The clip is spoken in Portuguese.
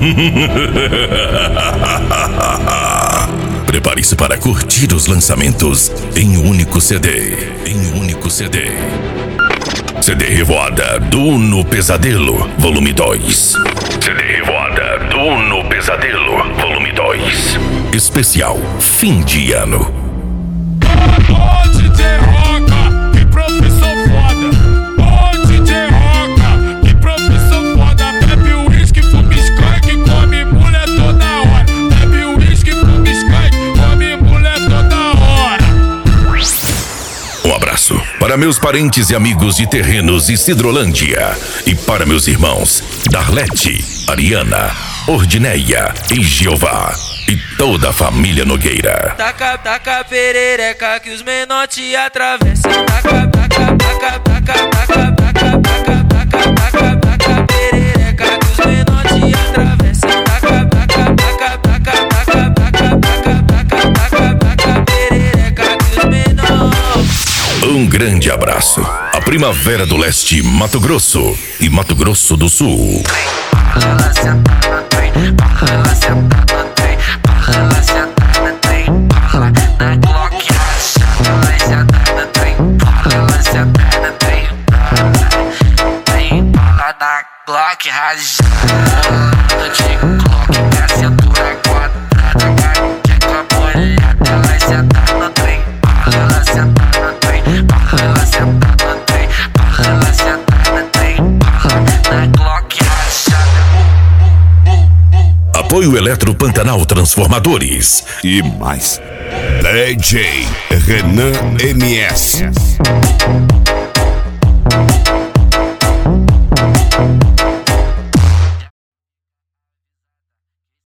Prepare-se para curtir os lançamentos em um único CD. CD Revoada do Uno Pesadelo, volume 2. CD Revoada do Uno Pesadelo, volume 2. Especial fim de ano. Ô DJ Roca, que profissão foda. Ô DJ Roca, que profissão foda. Bebe uísque, fuma skunk, come mulher toda hora. Bebe uísque, fuma skunk, come mulher toda hora. Um abraço para meus parentes e amigos de Terrenos e Cidrolândia. E para meus irmãos Darlete, Ariana, Ordineia e Jeová. E toda a família Nogueira. Taca perereca que os menor te atravessam. Taca perereca que os menor te atravessam. Taca perereca que os menor. Um grande abraço. A Primavera do Leste, Mato Grosso e Mato Grosso do Sul. Ela sentar no trem, ela sentar no trem, ela sentar no trem, na Glock rachada, ela sentar no trem, ela sentar no trem, na Glock rachada, no TikTok, minha cintura quadrada, quer com a mulher, ela sentar no trem, ela sentar no trem, ela sentar no trem, ela sentar no trem, na Glock rachada. Apoio Eletro Pantanal Transformadores. E mais DJ Renan MS.